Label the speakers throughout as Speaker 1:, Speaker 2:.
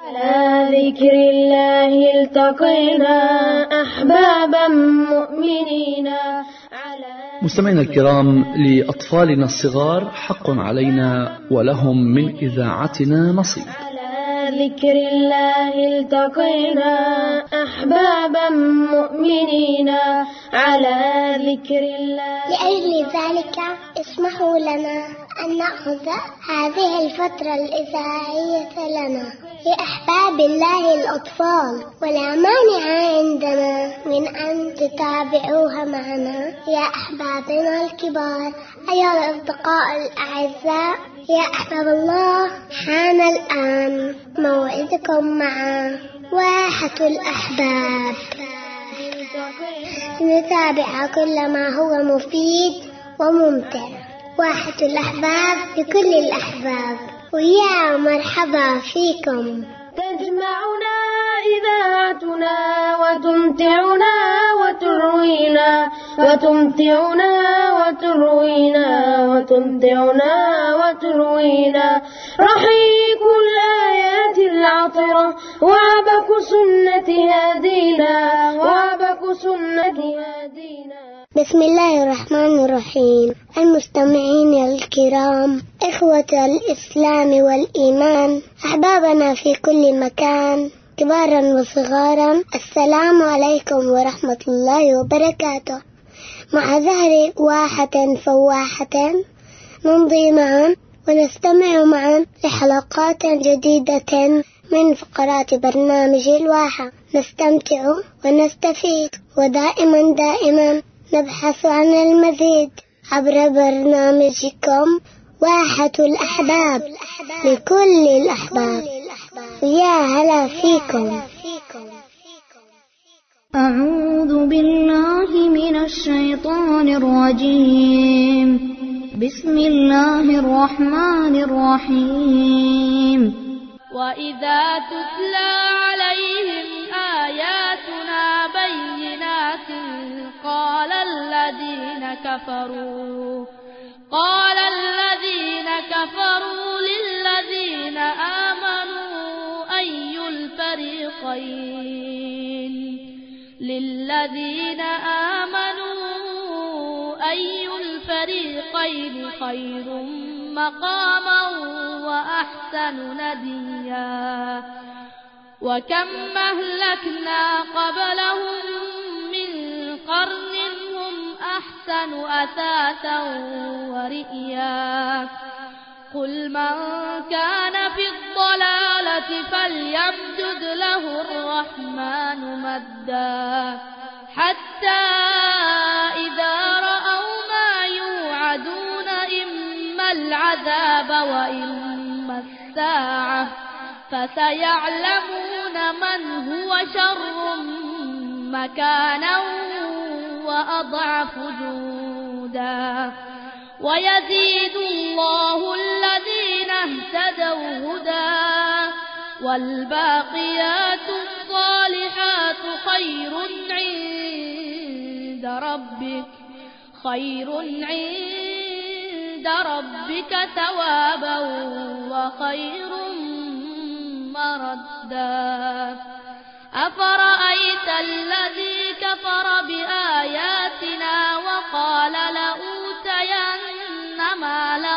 Speaker 1: على ذكر الله التقينا أحبابا مؤمنين.
Speaker 2: مستمعينا الكرام، لأطفالنا الصغار حق علينا ولهم من إذاعتنا نصيب.
Speaker 1: على ذكر الله التقينا أحبابا مؤمنين. على ذكر الله.
Speaker 3: لأجل ذلك اسمحوا لنا أن نأخذ هذه الفترة الإذاعية لنا لأحباب الله الأطفال، ولا مانع عندنا من أن تتابعوها معنا يا أحبابنا الكبار. أيها الأصدقاء الأعزاء، يا أحباب الله، حان الآن موعدكم مع واحة الأحباب. نتابع كل ما هو مفيد وممتع. واحة الأحباب لكل الأحباب، ويا مرحبا فيكم.
Speaker 1: تجمعنا إذاعتنا وتمتعنا وتروينا، وتمتعنا وتروينا، وتمتعنا وتروينا. رحيق الآيات العطرة وعبق سنة هادينا، وعبق سنة هادينا.
Speaker 3: بسم الله الرحمن الرحيم. المستمعين الكرام، إخوة الإسلام والإيمان، أحبابنا في كل مكان، كبارا وصغارا، السلام عليكم ورحمة الله وبركاته. مع زهر واحة فواحة نمضي معا ونستمع معا لحلقات جديدة من فقرات برنامج الواحة. نستمتع ونستفيد، ودائما نبحث عن المزيد عبر برنامجكم واحة الأحباب لكل الأحباب. يا هلا فيكم.
Speaker 4: أعوذ بالله من الشيطان الرجيم. بسم الله الرحمن الرحيم. وإذا تتلى عليهم آياتنا بينات قال الذين كفروا للذين آمنوا أي الفريقين خير مقاما وأحسن نديا. وكم أهلكنا قبلهم من قرن هم أحسن أثاثا ورئيا. قل من كان في الضلالة فليمدد له الرحمن مدا، حتى إذا رأوا ما يوعدون إما العذاب وإما الساعة فسيعلمون من هو شر مكانا وأضعف جندا. ويزيد الله الذين اهتدوا هدى، والباقيات الصالحات خير عند ربك ثوابا وخير مردا. أفرأيت الذي كفر بآياتنا وقال لأوتين مالا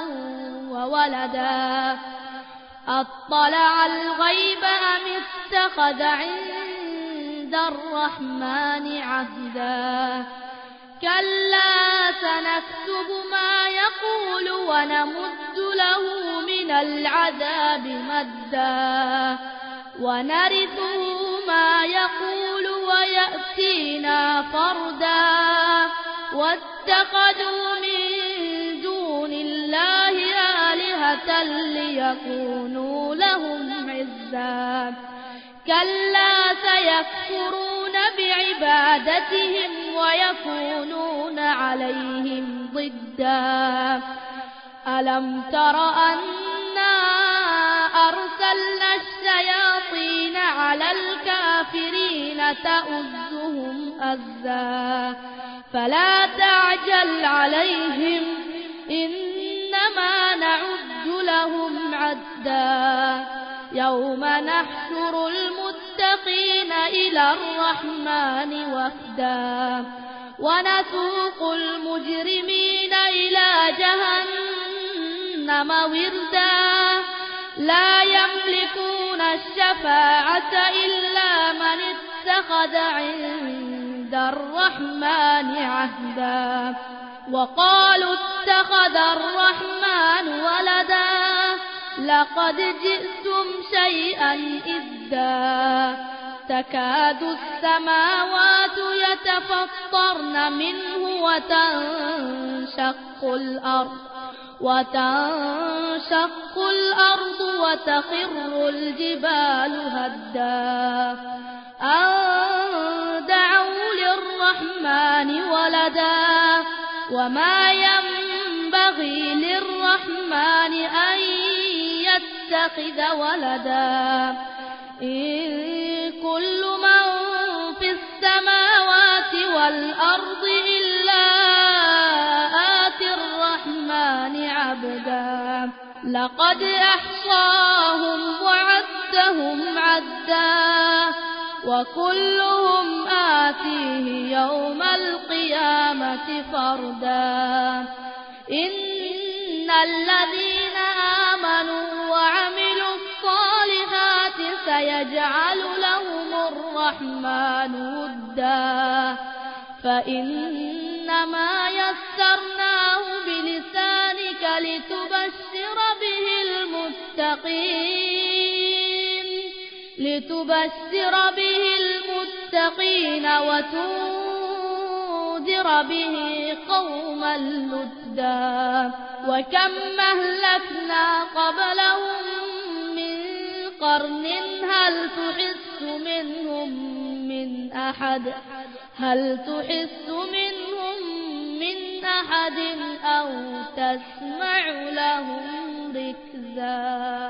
Speaker 4: وولدا. أطلع الغيب أم اتخذ عند الرحمن عهدا. كلا سنكتب ما يقول ونمد له من العذاب مدا، ونرثه ما يقول ويأتينا فردا. واتخذوا من دون الله آلهة ليكونوا لهم عزا. كلا سيكفرون بعبادتهم ويكونون عليهم ضدا. ألم تر أنا أرسلنا الشياطين على الكافرين تؤزهم أزا. فلا تعجل عليهم إنما نعد لهم عدا. يوم نحشر المتقين إلى الرحمن وفدا ونسوق المجرمين إلى جهنم وردا لا يملكون الشفاعة إلا من اتخذ عند الرحمن عهدا وقالوا اتخذ الرحمن ولدا لقد جئتم شيئا إدا تكاد السماوات يتفطرن منه وتنشق الأرض وتخر الجبال هدا أن دعوا للرحمن ولدا وما ينبغي للرحمن أن يتخذ ولدا إن كل من في السماوات والأرض إلا آتي الرحمن عبدا لقد أحصاهم وعدهم عدا وكلهم آتيه يوم القيامة فردا إن الذين آمنوا وعملوا الصالحات سيجعل لهم الرحمن ودا فإنما يسرناه بلسانك لتبشر به المتقين وتنذر به قوما لدا وكم أهلكنا قبلهم من قرن هل تحس منهم من أحد أو تسمع لهم ركزا.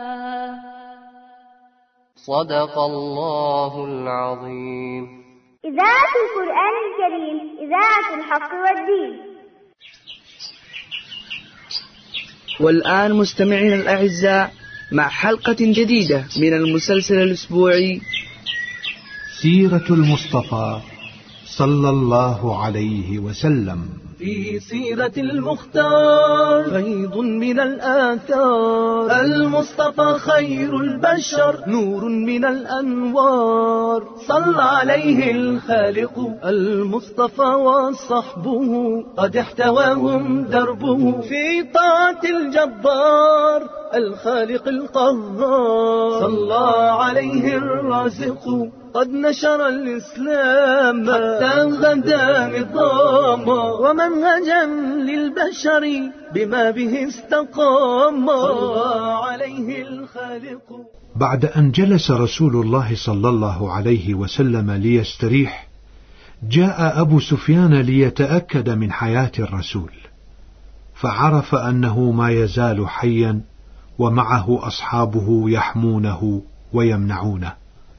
Speaker 5: صدق الله العظيم.
Speaker 6: إذاعة القرآن الكريم، إذاعة الحق والدين.
Speaker 7: والآن مستمعين الأعزاء مع حلقة جديدة من المسلسل الأسبوعي
Speaker 8: سيرة المصطفى صلى الله عليه وسلم.
Speaker 9: في سيرة المختار فيض من الآثار، المصطفى خير البشر نور من الأنوار، صلى عليه الخالق المصطفى وصحبه قد احتواهم دربه في طاعة الجبار الخالق القهار، صلى عليه الرازق قد نشر الإسلام حتى غدا نظاما ومنهجا للبشر بما به استقام، صلى عليه الخالق.
Speaker 8: بعد أن جلس رسول الله صلى الله عليه وسلم ليستريح، جاء أبو سفيان ليتأكد من حياة الرسول، فعرف أنه ما يزال حيا ومعه أصحابه يحمونه ويمنعونه،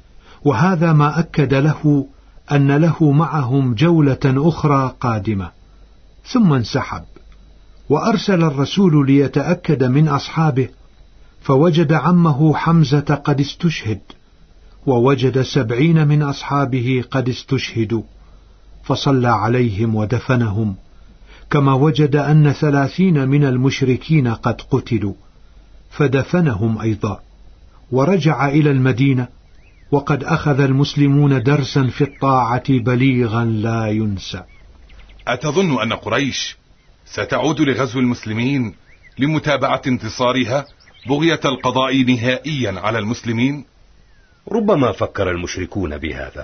Speaker 8: وهذا ما أكد له أن له معهم جولة أخرى قادمة. ثم انسحب، وأرسل الرسول ليتأكد من أصحابه، فوجد عمه حمزة قد استشهد، ووجد 70 من أصحابه قد استشهدوا، فصلى عليهم ودفنهم، كما وجد أن 30 من المشركين قد قتلوا فدفنهم أيضا، ورجع إلى المدينة وقد أخذ المسلمون درسا في الطاعة بليغا لا ينسى.
Speaker 10: أتظن أن قريش ستعود لغزو المسلمين لمتابعة انتصارها بغية القضاء نهائيا على المسلمين؟
Speaker 11: ربما فكر المشركون بهذا،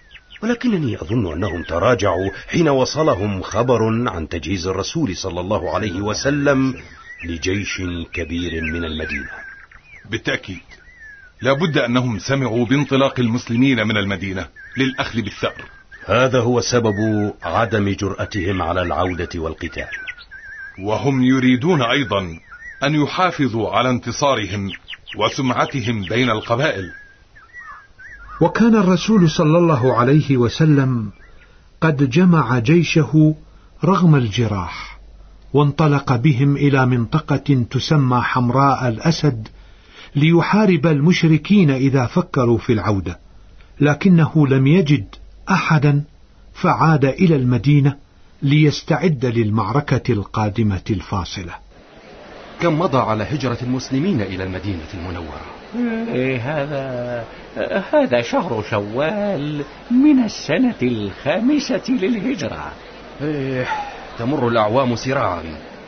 Speaker 11: ولكنني أظن أنهم تراجعوا حين وصلهم خبر عن تجهيز الرسول صلى الله عليه وسلم لجيش كبير من المدينة.
Speaker 10: بالتأكيد لابد أنهم سمعوا بانطلاق المسلمين من المدينة للأخذ بالثأر.
Speaker 11: هذا هو سبب عدم جرأتهم على العودة والقتال،
Speaker 10: وهم يريدون أيضا أن يحافظوا على انتصارهم وسمعتهم بين القبائل.
Speaker 8: وكان الرسول صلى الله عليه وسلم قد جمع جيشه رغم الجراح، وانطلق بهم إلى منطقة تسمى حمراء الأسد ليحارب المشركين إذا فكروا في العودة، لكنه لم يجد أحدا فعاد إلى المدينة ليستعد للمعركة القادمة الفاصلة.
Speaker 12: كم مضى على هجرة المسلمين إلى المدينة المنورة؟
Speaker 13: هذا شهر شوال من السنة 5 للهجرة.
Speaker 12: تمر الأعوام سراعا.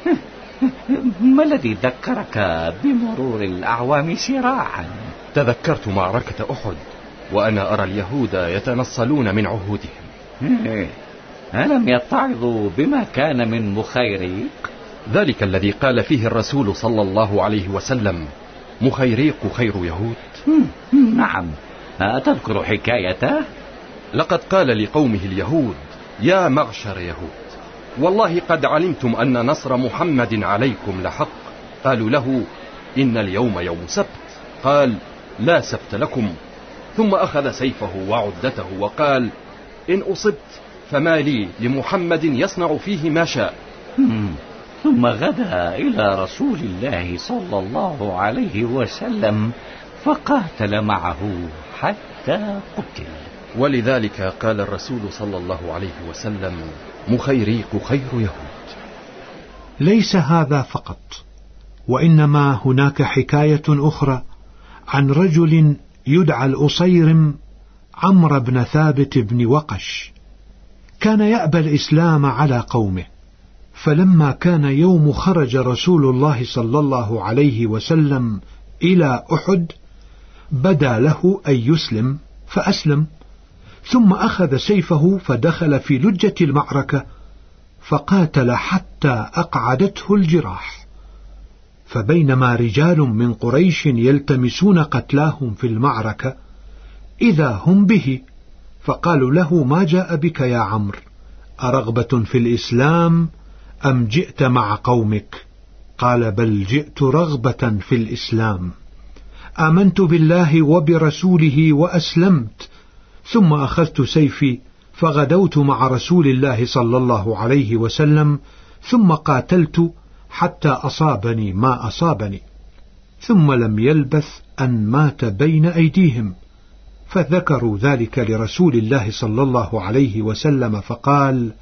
Speaker 13: ما الذي ذكرك بمرور الأعوام سراعا؟
Speaker 12: تذكرت معركة أحد وأنا أرى اليهود يتنصلون من عهودهم.
Speaker 13: ألم يتعظوا بما كان من مخيريق؟
Speaker 12: ذلك الذي قال فيه الرسول صلى الله عليه وسلم: مخيريق خير يهود.
Speaker 13: نعم، أتذكر حكايته؟
Speaker 12: لقد قال لقومه اليهود: يا معشر يهود، والله قد علمتم أن نصر محمد عليكم لحق. قالوا له: إن اليوم يوم سبت. قال: لا سبت لكم. ثم أخذ سيفه وعدته وقال: إن أصبت فما لي لمحمد يصنع فيه ما شاء.
Speaker 13: ثم غدا إلى رسول الله صلى الله عليه وسلم فقاتل معه حتى قتل.
Speaker 12: ولذلك قال الرسول صلى الله عليه وسلم: مخيريق خير يهود.
Speaker 8: ليس هذا فقط، وإنما هناك حكاية أخرى عن رجل يدعى الأصيرم عمرو بن ثابت بن وقش، كان يأبى الإسلام على قومه، فلما كان يوم خرج رسول الله صلى الله عليه وسلم إلى أحد بدا له أن يسلم فأسلم، ثم أخذ سيفه فدخل في لجة المعركة فقاتل حتى أقعدته الجراح. فبينما رجال من قريش يلتمسون قتلاهم في المعركة إذا هم به، فقالوا له: ما جاء بك يا عمرو؟ أرغبة في الإسلام أم جئت مع قومك؟ قال: بل جئت رغبة في الإسلام، آمنت بالله وبرسوله وأسلمت، ثم أخذت سيفي فغدوت مع رسول الله صلى الله عليه وسلم، ثم قاتلت حتى أصابني ما أصابني، ثم لم يلبث أن مات بين أيديهم. فذكروا ذلك لرسول الله صلى الله عليه وسلم فقال: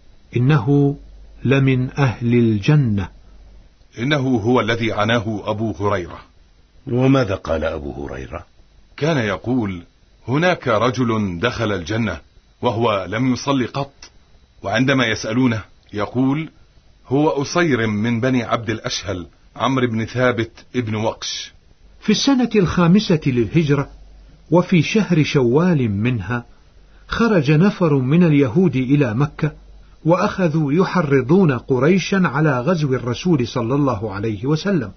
Speaker 8: إنه لمن أهل الجنة.
Speaker 10: إنه هو الذي عناه أبو هريرة.
Speaker 11: وماذا قال أبو هريرة؟
Speaker 10: كان يقول: هناك رجل دخل الجنة وهو لم يصلي قط، وعندما يسألونه يقول: هو أصيرم من بني عبد الأشهل عمرو بن ثابت ابن وقش.
Speaker 8: في السنة 5 للهجرة وفي شهر شوال منها خرج نفر من اليهود إلى مكة، وأخذوا يحرضون قريشا على غزو الرسول صلى الله عليه وسلم،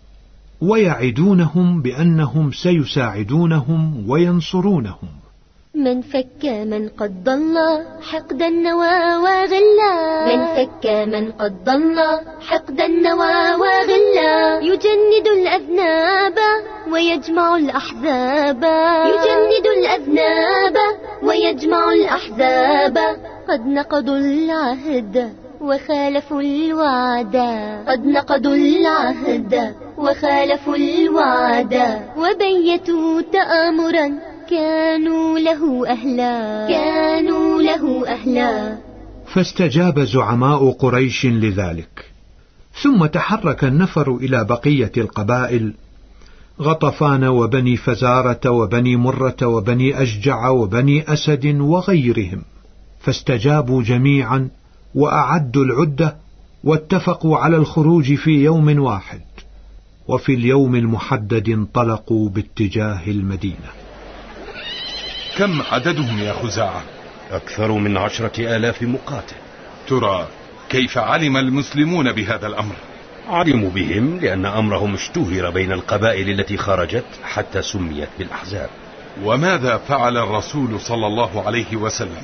Speaker 8: ويعدونهم بأنهم سيساعدونهم وينصرونهم.
Speaker 14: من فك من قد ضل حقد النوى وغلا، من فك من قد ضل حقد النوى وغلا، يجند الأذناب ويجمع الأحزاب، يجند الأذناب ويجمع الأحزاب، قد نقضوا العهد وخالفوا الوعد، قد نقضوا العهد وخالفوا الوعد، وبيتوا تآمرا كانوا له أهلا، كانوا له أهلا.
Speaker 8: فاستجاب زعماء قريش لذلك، ثم تحرك النفر إلى بقية القبائل: غطفان وبني فزارة وبني مرة وبني أشجع وبني أسد وغيرهم، فاستجابوا جميعا وأعدوا العدة، واتفقوا على الخروج في يوم واحد، وفي اليوم المحدد انطلقوا باتجاه المدينة.
Speaker 10: كم عددهم يا خزاعة؟
Speaker 11: أكثر من 10,000 مقاتل.
Speaker 10: ترى كيف علم المسلمون بهذا الأمر؟
Speaker 11: علموا بهم لأن أمرهم اشتهر بين القبائل التي خرجت حتى سميت بالأحزاب.
Speaker 10: وماذا فعل الرسول صلى الله عليه وسلم؟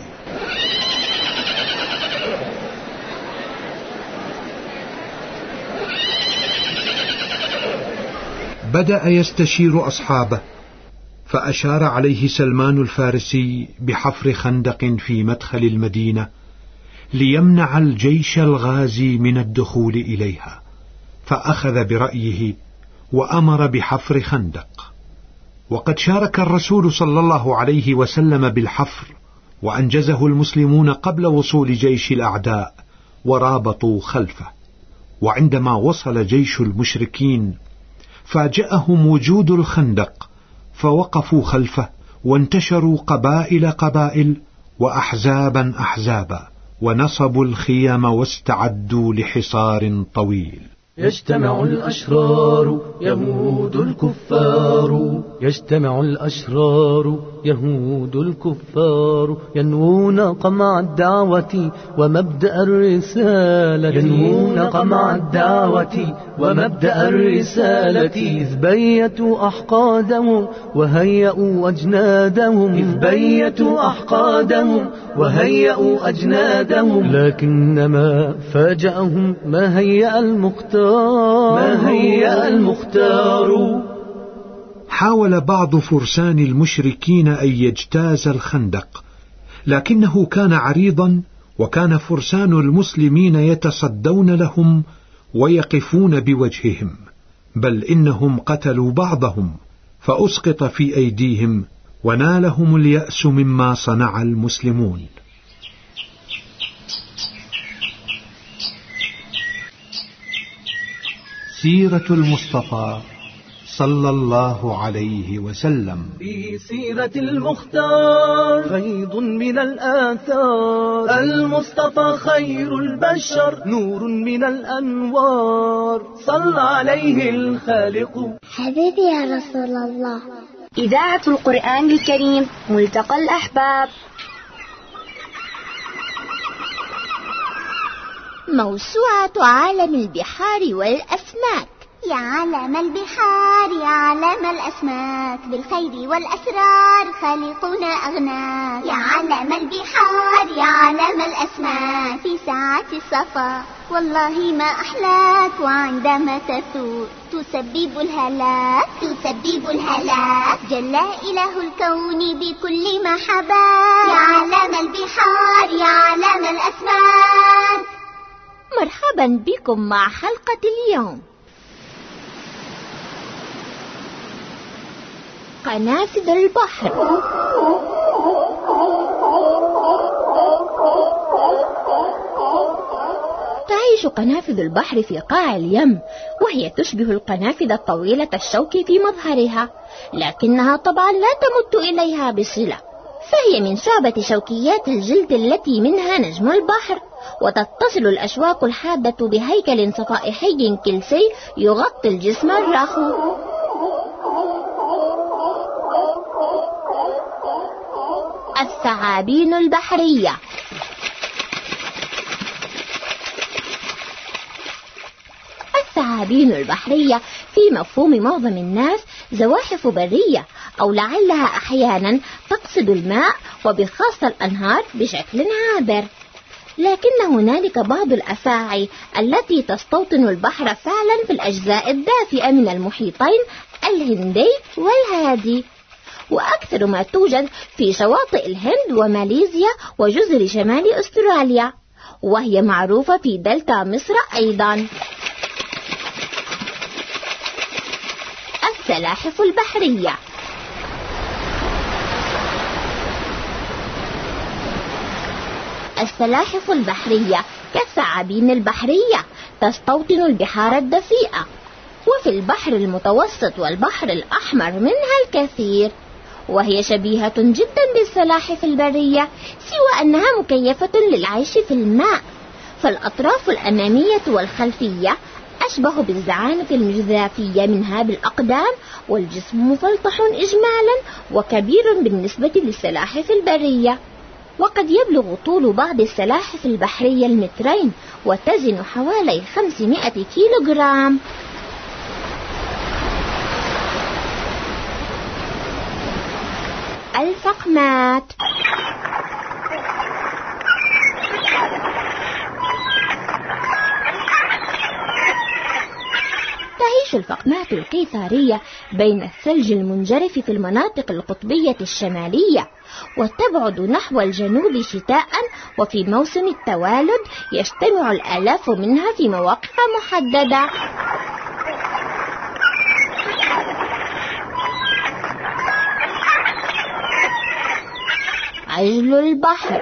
Speaker 8: بدأ يستشير أصحابه، فأشار عليه سلمان الفارسي بحفر خندق في مدخل المدينة ليمنع الجيش الغازي من الدخول إليها، فأخذ برأيه وأمر بحفر خندق. وقد شارك الرسول صلى الله عليه وسلم بالحفر، وأنجزه المسلمون قبل وصول جيش الأعداء ورابطوا خلفه. وعندما وصل جيش المشركين فاجأهم وجود الخندق، فوقفوا خلفه وانتشروا قبائل وأحزابا أحزابا، ونصبوا الخيام واستعدوا لحصار طويل.
Speaker 9: يجتمع الأشرار يهود الكفار، يجتمع الأشرار يهود الكفار، ينوون قمع الدعوة ومبدأ الرسالة، ينوون قمع الدعوة ومبدأ الرسالة، إذ بيتوا أحقادهم وهيئوا أجنادهم، إذ بيتوا أحقادهم وهيئوا أجنادهم، لكنما فاجأهم ما هيأ المختار، ما هيأ المختار.
Speaker 8: حاول بعض فرسان المشركين أن يجتاز الخندق، لكنه كان عريضا، وكان فرسان المسلمين يتصدون لهم ويقفون بوجههم، بل إنهم قتلوا بعضهم فأسقط في أيديهم، ونالهم اليأس مما صنع المسلمون. سيرة المصطفى صلى الله عليه وسلم.
Speaker 9: في سيرة المختار فيض من الآثار، المصطفى خير البشر نور من الأنوار، صلى عليه الخالق.
Speaker 3: حبيبي يا رسول الله.
Speaker 6: إذاعة القرآن الكريم، ملتقى الأحباب.
Speaker 14: موسوعة عالم البحار والأسماك.
Speaker 3: يا عالم البحار يا عالم الأسماك، بالخير والأسرار خالقنا أغناك. يا عالم البحار يا عالم الأسماك، في ساعة الصفا والله ما أحلاك، وعندما تثور تسبب الهلاك، تسبب الهلاك. جل إله الكون بكل ما حباك. يا عالم البحار يا عالم الأسماك.
Speaker 14: مرحبا بكم مع حلقة اليوم. قنافذ البحر. تعيش قنافذ البحر في قاع اليم، وهي تشبه القنافذ الطويلة الشوك في مظهرها، لكنها طبعا لا تمت إليها بصلة، فهي من شعبة شوكيات الجلد التي منها نجم البحر، وتتصل الأشواك الحادة بهيكل صفائحي كلسي يغطي الجسم الرخو. الثعابين البحرية. الثعابين البحرية في مفهوم معظم الناس زواحف برية، أو لعلها أحيانا تقصد الماء، وبخاصة الأنهار بشكل عابر، لكن هنالك بعض الأفاعي التي تستوطن البحر فعلا في الأجزاء الدافئة من المحيطين الهندي والهادي، وأكثر ما توجد في شواطئ الهند وماليزيا وجزر شمال أستراليا، وهي معروفة في دلتا مصر أيضا. السلاحف البحرية. السلاحف البحرية كالثعابين البحرية تستوطن البحار الدفيئة، وفي البحر المتوسط والبحر الأحمر منها الكثير، وهي شبيهة جدا بالسلاحف البرية، سوى أنها مكيفة للعيش في الماء، فالأطراف الأمامية والخلفية أشبه بالزعانف المجذافية منها بالأقدام، والجسم مفلطح إجمالا وكبير بالنسبة للسلاحف البرية، وقد يبلغ طول بعض السلاحف البحرية 2 متر، وتزن حوالي 500 كيلوغرام. الفقمات. تعيش الفقمات القيثارية بين الثلج المنجرف في المناطق القطبية الشمالية، وتبعد نحو الجنوب شتاء، وفي موسم التوالد يجتمع الآلاف منها في مواقع محددة. عجل البحر.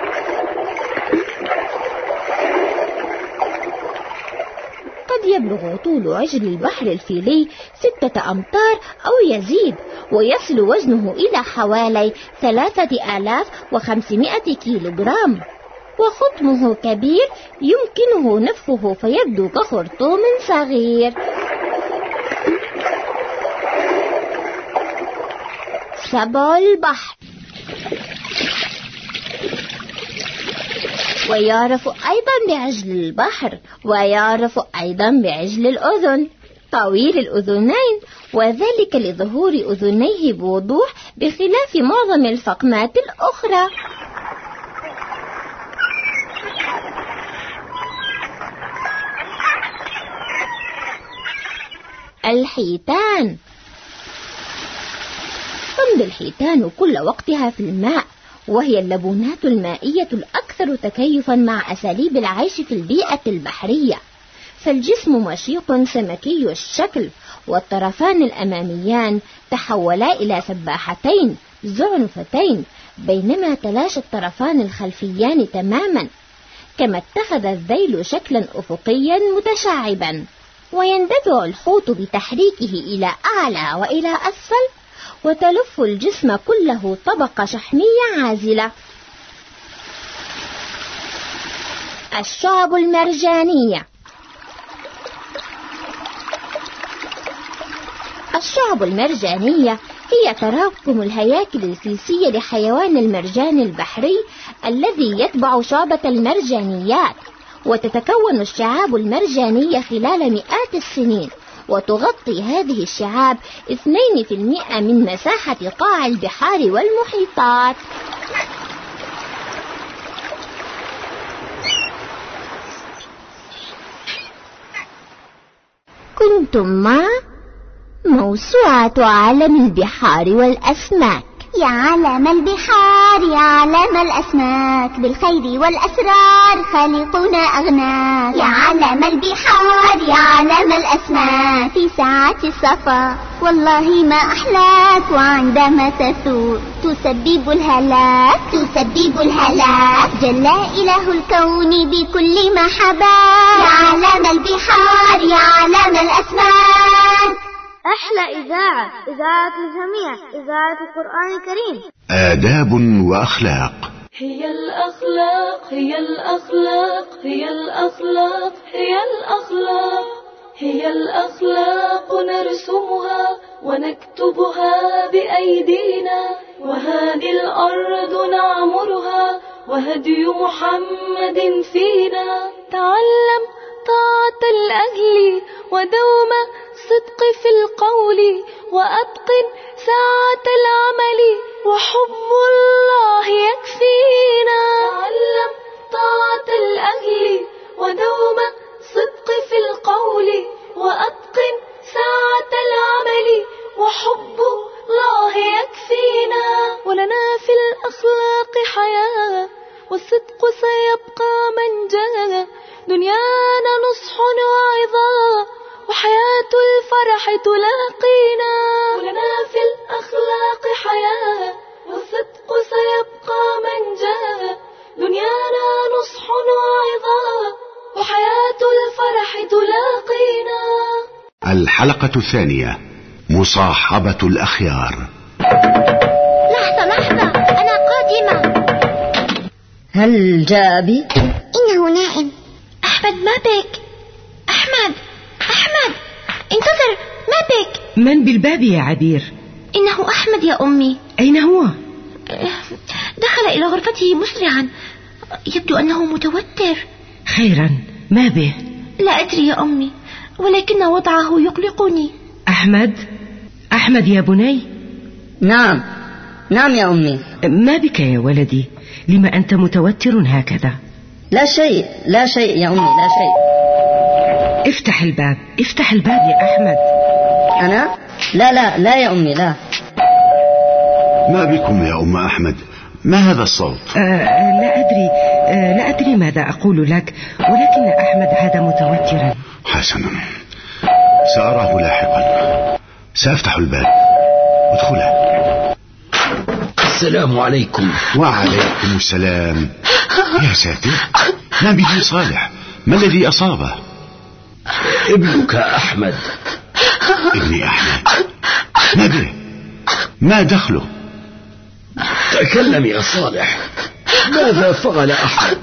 Speaker 14: قد يبلغ طول عجل البحر الفيلي 6 أمتار أو يزيد، ويصل وزنه إلى حوالي 3500 كيلوغرام، وخطمه كبير يمكنه نفخه فيبدو كخرطوم صغير. سبع البحر. ويعرف أيضا بعجل البحر، ويعرف أيضا بعجل الأذن، طويل الأذنين، وذلك لظهور أذنيه بوضوح بخلاف معظم الفقمات الأخرى. الحيتان. تمضي الحيتان كل وقتها في الماء، وهي اللبونات المائية الأكثر تكيفا مع أساليب العيش في البيئة البحرية، فالجسم مشيق سمكي الشكل، والطرفان الأماميان تحولا إلى سباحتين زعنفتين، بينما تلاشى الطرفان الخلفيان تماما، كما اتخذ الذيل شكلا أفقيا متشعبا. ويندفع الحوت بتحريكه إلى أعلى وإلى أسفل، وتلف الجسم كله طبقة شحمية عازلة. الشعب المرجانية. الشعب المرجانية هي تراكم الهياكل الكيسية لحيوان المرجان البحري الذي يتبع شعبة المرجانيات، وتتكون الشعاب المرجانية خلال مئات السنين، وتغطي هذه الشعاب 2% من مساحة قاع البحار والمحيطات. كنتم مع موسوعة عالم البحار والأسماك.
Speaker 3: يا عالم البحار يا عالم الأسماك، بالخير والأسرار خالقنا أغناك. يا عالم البحار يا عالم الأسماك، في ساعات الصفا والله ما أحلاك، وعندما تثور تسبب الهلاك. جل إله الكون بكل ما حباك. يا عالم البحار يا عالم الأسماك.
Speaker 1: أحلى إذاعة الجميع، إذاعة القرآن الكريم.
Speaker 15: آداب وأخلاق.
Speaker 16: هي الأخلاق هي الأخلاق هي الأخلاق هي الأخلاق هي الأخلاق نرسمها ونكتبها بأيدينا، وهذه الأرض نعمرها وهدي محمد فينا. تعلم طاعة الأهل ودوم صدق في القول، وأتقن ساعة العمل وحب الله يكفينا. تعلم طاعة الأهل ودوم صدق في القول، وأتقن ساعة العمل وحب الله يكفينا. ولنا في الأخلاق حياة، والصدق سيبقى منجا، دنيانا نصح وعظا وحياة الفرح تلاقينا. ولنا في الأخلاق حياة، والصدق سيبقى منجا، دنيانا نصح وعظا وحياة الفرح تلاقينا.
Speaker 15: الحلقة الثانية، مصاحبة الأخيار.
Speaker 3: لحظة أنا قادمة.
Speaker 6: هل جاء أبي؟
Speaker 3: إنه نائم.
Speaker 14: أحمد ما بك؟ أحمد انتظر، ما بك؟
Speaker 17: من بالباب يا عبير؟
Speaker 14: إنه أحمد يا أمي.
Speaker 17: أين هو؟
Speaker 14: دخل إلى غرفته مسرعا، يبدو أنه متوتر.
Speaker 17: خيرا، ما به؟
Speaker 14: لا أدري يا أمي، ولكن وضعه يقلقني.
Speaker 17: أحمد يا بني.
Speaker 6: نعم يا أمي.
Speaker 17: ما بك يا ولدي؟ لما أنت متوتر هكذا؟
Speaker 6: لا شيء يا أمي، لا شيء.
Speaker 17: افتح الباب يا أحمد.
Speaker 6: أنا؟ لا يا أمي، لا.
Speaker 15: ما بكم يا أم أحمد؟ ما هذا الصوت؟
Speaker 17: لا أدري ماذا أقول لك، ولكن أحمد هذا متوترا.
Speaker 15: حسنا، سأراه لاحقا. سأفتح الباب. ادخلا.
Speaker 18: السلام عليكم.
Speaker 15: وعليكم السلام. يا ساتر، ما به صالح؟ ما الذي أصابه؟
Speaker 18: ابنك أحمد.
Speaker 15: ابني أحمد؟ ما به؟ ما دخله؟
Speaker 18: تكلم يا صالح، ماذا فعل أحمد؟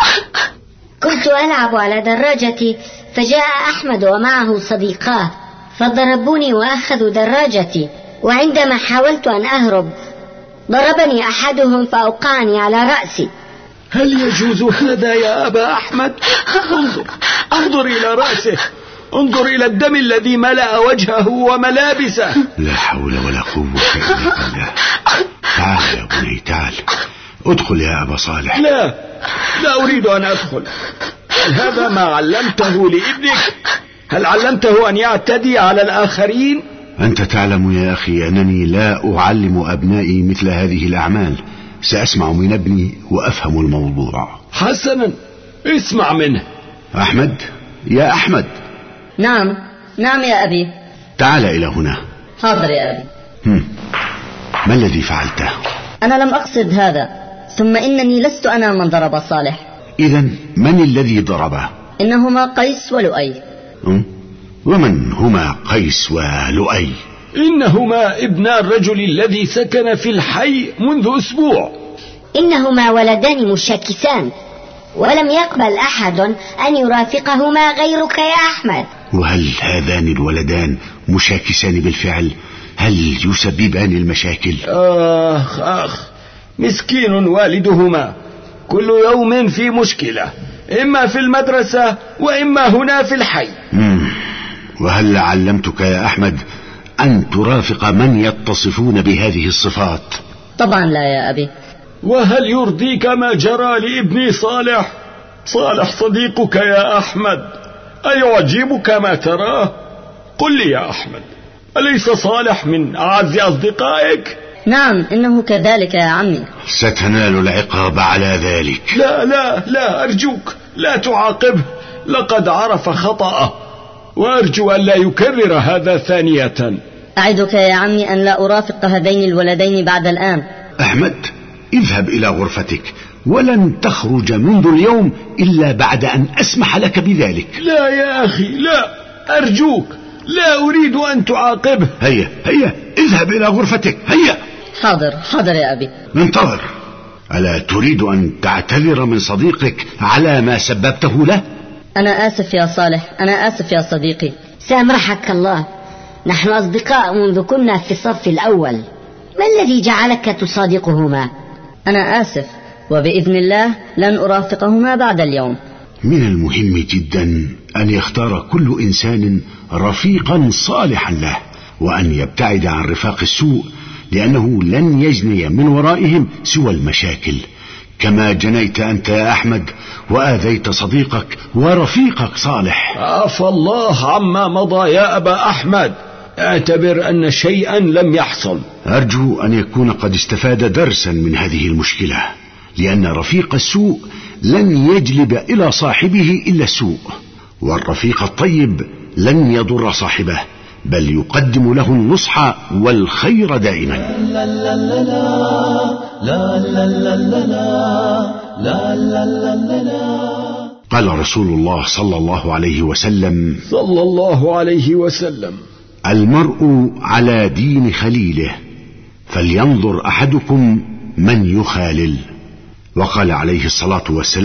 Speaker 19: كنت ألعب على دراجتي فجاء أحمد ومعه صديقاه فضربوني وأخذوا دراجتي، وعندما حاولت أن أهرب ضربني أحدهم فأوقعني على رأسي.
Speaker 18: هل يجوز هذا يا أبا أحمد؟ انظر إلى رأسه، انظر إلى الدم الذي ملأ وجهه وملابسه.
Speaker 15: لا حول ولا قوة إلا بالله. تعال يا بني، تعال ادخل يا أبا صالح.
Speaker 18: لا أريد أن أدخل. هل هذا ما علمته لابنك؟ هل علمته أن يعتدي على الآخرين؟
Speaker 15: أنت تعلم يا أخي أنني لا أعلم أبنائي مثل هذه الأعمال. سأسمع من ابني وأفهم الموضوع.
Speaker 18: حسنا، اسمع منه.
Speaker 15: أحمد، يا أحمد.
Speaker 6: نعم يا أبي.
Speaker 15: تعال إلى هنا.
Speaker 6: حاضر يا أبي.
Speaker 15: ما الذي فعلته؟
Speaker 6: أنا لم أقصد هذا، ثم إنني لست أنا من ضرب صالح.
Speaker 15: إذن من الذي ضربه؟
Speaker 6: إنهما قيس ولؤي.
Speaker 15: ومن هما قيس ولؤي؟
Speaker 18: إنهما ابنا الرجل الذي سكن في الحي منذ أسبوع.
Speaker 19: إنهما ولدان مشاكسان، ولم يقبل أحد أن يرافقهما غيرك يا أحمد.
Speaker 15: وهل هذان الولدان مشاكسان بالفعل؟ هل يسببان المشاكل؟
Speaker 18: آخ، مسكين والدهما، كل يوم في مشكلة، إما في المدرسة وإما هنا في الحي.
Speaker 15: وهل علمتك يا أحمد أن ترافق من يتصفون بهذه الصفات؟
Speaker 6: طبعا لا يا أبي.
Speaker 18: وهل يرضيك ما جرى لابني صالح؟ صالح صديقك يا أحمد، أيعجبك ما تراه؟ قل لي يا أحمد، أليس صالح من أعز أصدقائك؟
Speaker 6: نعم، إنه كذلك يا عمي.
Speaker 15: ستنال العقاب على ذلك.
Speaker 18: لا أرجوك لا تعاقبه، لقد عرف خطأه، وأرجو أن لا يكرر هذا ثانية.
Speaker 6: أعدك يا عمي أن لا أرافق هذين الولدين بعد الآن.
Speaker 15: أحمد، اذهب إلى غرفتك، ولن تخرج منذ اليوم إلا بعد أن أسمح لك بذلك.
Speaker 18: لا يا أخي، لا، أرجوك، لا أريد أن تعاقبه.
Speaker 15: هيا اذهب إلى غرفتك، هيا.
Speaker 6: حاضر يا أبي.
Speaker 15: انتظر، ألا تريد أن تعتذر من صديقك على ما سببته له؟
Speaker 6: أنا آسف يا صالح، أنا آسف يا صديقي.
Speaker 19: سامحك الله، نحن أصدقاء منذ كنا في الصف الأول، ما الذي جعلك تصادقهما؟
Speaker 6: أنا آسف، وبإذن الله لن أرافقهما بعد اليوم.
Speaker 15: من المهم جدا أن يختار كل إنسان رفيقا صالحا له، وأن يبتعد عن رفاق السوء، لأنه لن يجني من ورائهم سوى المشاكل، كما جنيت أنت يا أحمد وآذيت صديقك ورفيقك صالح.
Speaker 18: عفى الله عما مضى يا أبا أحمد، اعتبر أن شيئا لم يحصل.
Speaker 15: أرجو أن يكون قد استفاد درسا من هذه المشكلة، لأن رفيق السوء لن يجلب إلى صاحبه إلا السوء، والرفيق الطيب لن يضر صاحبه، بل يقدم له النصح والخير دائما. قال رسول الله صلى الله عليه وسلم: المرء على دين خليله، فلينظر أحدكم من يخالل. وقال عليه الصلاة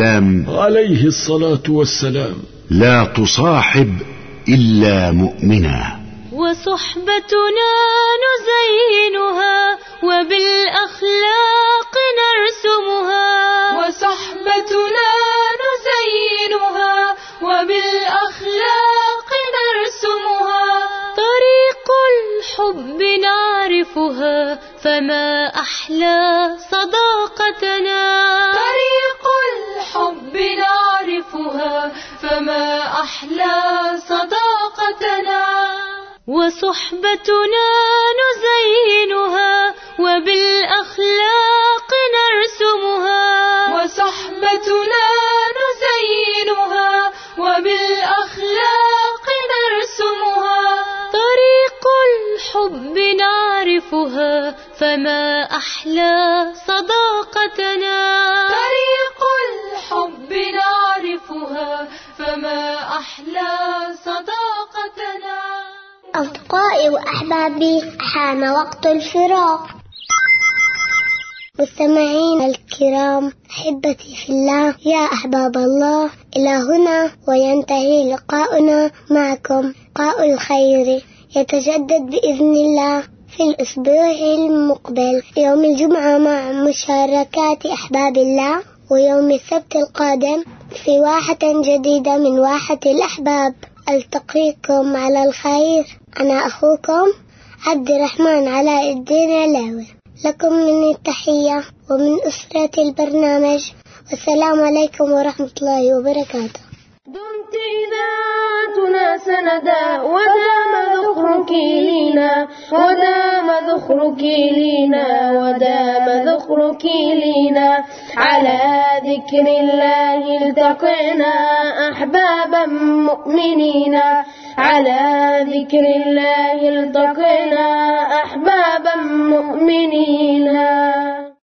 Speaker 15: والسلام: لا تصاحب إلا مؤمنا.
Speaker 4: وصحبتنا نزينها وبالأخلاق نرسمها، وصحبتنا نزينها وبالأخلاق نرسمها، طريق الحب نعرفها فما أحلى صداقتنا، طريق الحب نعرفها فما أحلى صداقتنا، وصحبتنا نزينها وبالأخلاق نرسمها، وصحبتنا نزينها وبالأخلاق نرسمها، طريق الحب نعرفها فما أحلى صداقتنا. طريق الحب نعرفها فما أحلى صداقتنا.
Speaker 3: أصدقائي وأحبابي، حان وقت الفراق. مستمعين الكرام، أحبتي في الله، يا أحباب الله، إلى هنا وينتهي لقاؤنا معكم. لقاء الخير يتجدد بإذن الله في الأسبوع المقبل يوم الجمعة مع مشاركات أحباب الله، ويوم السبت القادم في واحة جديدة من واحة الأحباب. ألتقيكم على الخير. أنا أخوكم عبد الرحمن علاء الدين علاوي، لكم من التحية ومن أسرة البرنامج، والسلام عليكم ورحمة الله وبركاته.
Speaker 4: دمت إذاعتنا سندا ودام ذخرك لينا، ودام ذخرك لينا، ودام ذخرك لينا. على ذكر الله التقينا أحبابا مؤمنين، على ذكر الله التقينا أحبابا مؤمنين.